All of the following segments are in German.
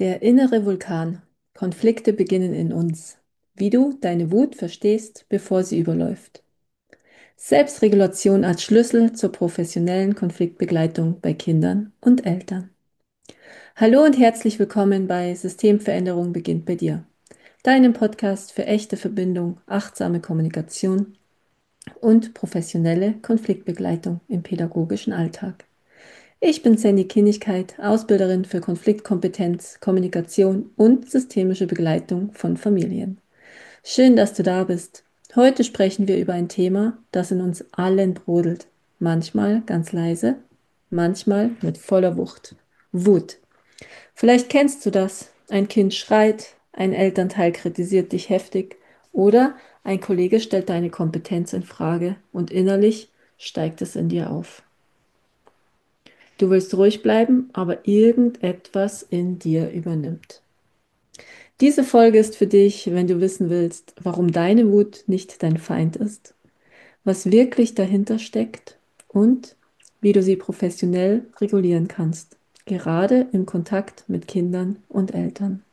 Der innere Vulkan. Konflikte beginnen in uns. Wie du deine Wut verstehst, bevor sie überläuft. Selbstregulation als Schlüssel zur professionellen Konfliktbegleitung bei Kindern und Eltern. Hallo und herzlich willkommen bei Systemveränderung beginnt bei dir, deinem Podcast für echte Verbindung, achtsame Kommunikation und professionelle Konfliktbegleitung im pädagogischen Alltag. Ich bin Sandy Kinnigkeit, Ausbilderin für Konfliktkompetenz, Kommunikation und systemische Begleitung von Familien. Schön, dass du da bist. Heute sprechen wir über ein Thema, das in uns allen brodelt. Manchmal ganz leise, manchmal mit voller Wucht. Wut. Vielleicht kennst du das. Ein Kind schreit, ein Elternteil kritisiert dich heftig oder ein Kollege stellt deine Kompetenz in Frage und innerlich steigt es in dir auf. Du willst ruhig bleiben, aber irgendetwas in dir übernimmt. Diese Folge ist für dich, wenn du wissen willst, warum deine Wut nicht dein Feind ist, was wirklich dahinter steckt und wie du sie professionell regulieren kannst, gerade im Kontakt mit Kindern und Eltern.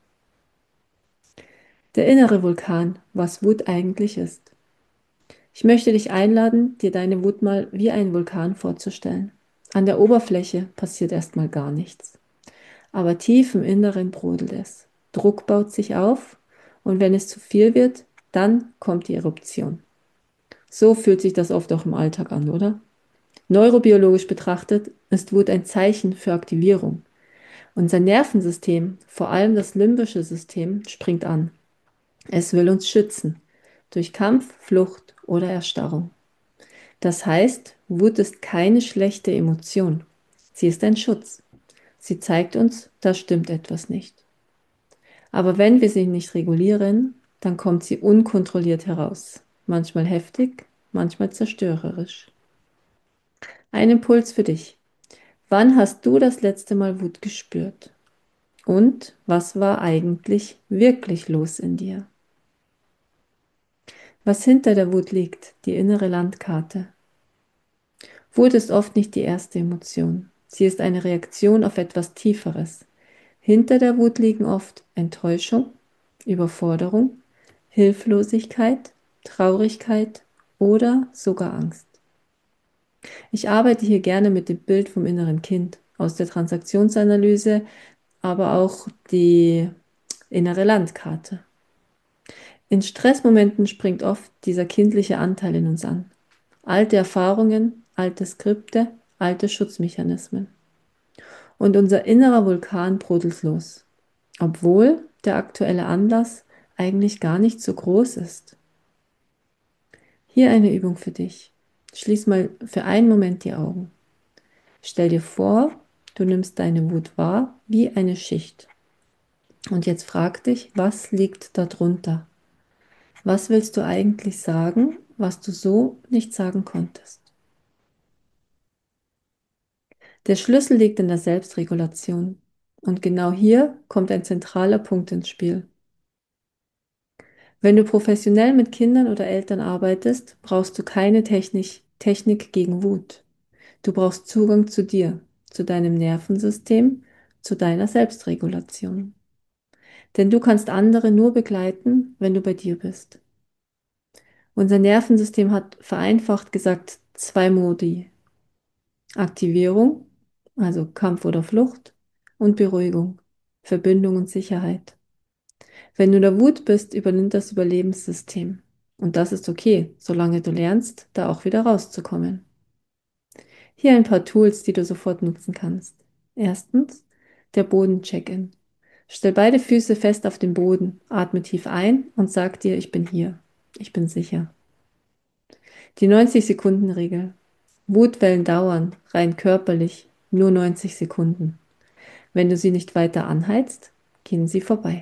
Der innere Vulkan, was Wut eigentlich ist. Ich möchte dich einladen, dir deine Wut mal wie einen Vulkan vorzustellen. An der Oberfläche passiert erstmal gar nichts. Aber tief im Inneren brodelt es. Druck baut sich auf und wenn es zu viel wird, dann kommt die Eruption. So fühlt sich das oft auch im Alltag an, oder? Neurobiologisch betrachtet ist Wut ein Zeichen für Aktivierung. Unser Nervensystem, vor allem das limbische System, springt an. Es will uns schützen durch Kampf, Flucht oder Erstarrung. Das heißt, Wut ist keine schlechte Emotion. Sie ist ein Schutz. Sie zeigt uns, da stimmt etwas nicht. Aber wenn wir sie nicht regulieren, dann kommt sie unkontrolliert heraus. Manchmal heftig, manchmal zerstörerisch. Ein Impuls für dich. Wann hast du das letzte Mal Wut gespürt? Und was war eigentlich wirklich los in dir? Was hinter der Wut liegt, die innere Landkarte. Wut ist oft nicht die erste Emotion. Sie ist eine Reaktion auf etwas Tieferes. Hinter der Wut liegen oft Enttäuschung, Überforderung, Hilflosigkeit, Traurigkeit oder sogar Angst. Ich arbeite hier gerne mit dem Bild vom inneren Kind aus der Transaktionsanalyse, aber auch die innere Landkarte. In Stressmomenten springt oft dieser kindliche Anteil in uns an. Alte Erfahrungen, alte Skripte, alte Schutzmechanismen. Und unser innerer Vulkan brodelt los, obwohl der aktuelle Anlass eigentlich gar nicht so groß ist. Hier eine Übung für dich. Schließ mal für einen Moment die Augen. Stell dir vor, du nimmst deine Wut wahr wie eine Schicht. Und jetzt frag dich, was liegt darunter? Was willst du eigentlich sagen, was du so nicht sagen konntest? Der Schlüssel liegt in der Selbstregulation. Und genau hier kommt ein zentraler Punkt ins Spiel. Wenn du professionell mit Kindern oder Eltern arbeitest, brauchst du keine Technik gegen Wut. Du brauchst Zugang zu dir, zu deinem Nervensystem, zu deiner Selbstregulation. Denn du kannst andere nur begleiten, wenn du bei dir bist. Unser Nervensystem hat vereinfacht gesagt zwei Modi. Aktivierung, also Kampf oder Flucht, und Beruhigung, Verbindung und Sicherheit. Wenn du in der Wut bist, übernimmt das Überlebenssystem. Und das ist okay, solange du lernst, da auch wieder rauszukommen. Hier ein paar Tools, die du sofort nutzen kannst. Erstens, der Boden-Check-in. Stell beide Füße fest auf den Boden, atme tief ein und sag dir, ich bin hier, ich bin sicher. Die 90-Sekunden-Regel. Wutwellen dauern, rein körperlich, nur 90 Sekunden. Wenn du sie nicht weiter anheizt, gehen sie vorbei.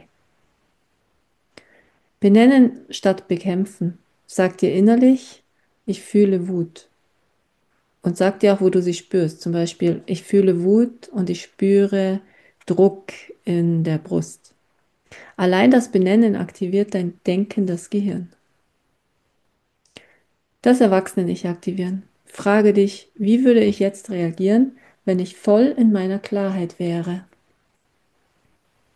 Benennen statt bekämpfen. Sag dir innerlich, ich fühle Wut. Und sag dir auch, wo du sie spürst. Zum Beispiel, ich fühle Wut und ich spüre Druck in der Brust. Allein das Benennen aktiviert dein denkendes Gehirn. Das Erwachsene-Ich aktivieren. Frage dich, wie würde ich jetzt reagieren, wenn ich voll in meiner Klarheit wäre?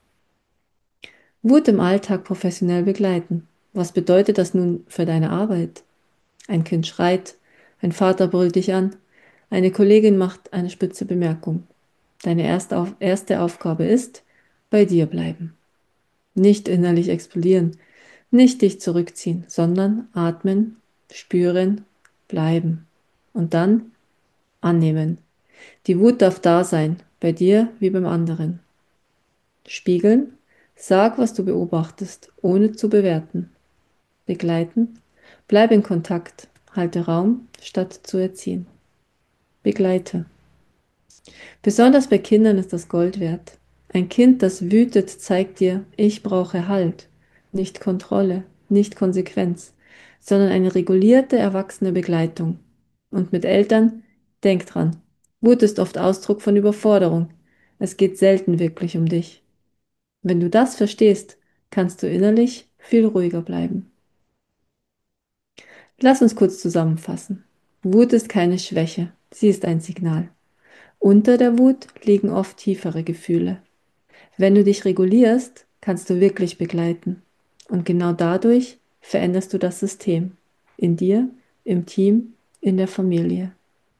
Wut im Alltag professionell begleiten. Was bedeutet das nun für deine Arbeit? Ein Kind schreit, ein Vater brüllt dich an, eine Kollegin macht eine spitze Bemerkung. Deine erste Aufgabe ist, bei dir bleiben. Nicht innerlich explodieren, nicht dich zurückziehen, sondern atmen, spüren, bleiben. Und dann annehmen. Die Wut darf da sein, bei dir wie beim anderen. Spiegeln. Sag, was du beobachtest, ohne zu bewerten. Begleiten. Bleib in Kontakt. Halte Raum, statt zu erziehen. Begleite. Besonders bei Kindern ist das Gold wert. Ein Kind, das wütet, zeigt dir, ich brauche Halt, nicht Kontrolle, nicht Konsequenz, sondern eine regulierte, erwachsene Begleitung. Und mit Eltern, denk dran, Wut ist oft Ausdruck von Überforderung. Es geht selten wirklich um dich. Wenn du das verstehst, kannst du innerlich viel ruhiger bleiben. Lass uns kurz zusammenfassen. Wut ist keine Schwäche, sie ist ein Signal. Unter der Wut liegen oft tiefere Gefühle. Wenn du dich regulierst, kannst du wirklich begleiten. Und genau dadurch veränderst du das System. In dir, im Team, in der Familie.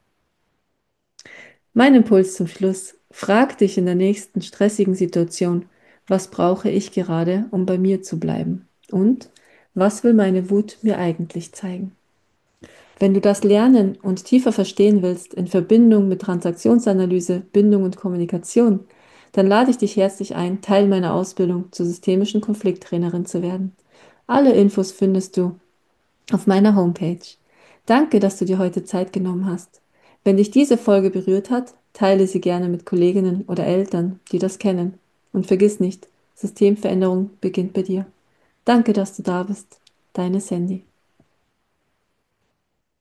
Mein Impuls zum Schluss. Frag dich in der nächsten stressigen Situation, was brauche ich gerade, um bei mir zu bleiben? Und was will meine Wut mir eigentlich zeigen? Wenn du das lernen und tiefer verstehen willst in Verbindung mit Transaktionsanalyse, Bindung und Kommunikation, dann lade ich dich herzlich ein, Teil meiner Ausbildung zur systemischen Konflikttrainerin zu werden. Alle Infos findest du auf meiner Homepage. Danke, dass du dir heute Zeit genommen hast. Wenn dich diese Folge berührt hat, teile sie gerne mit Kolleginnen oder Eltern, die das kennen. Und vergiss nicht, Systemveränderung beginnt bei dir. Danke, dass du da bist. Deine Sandy.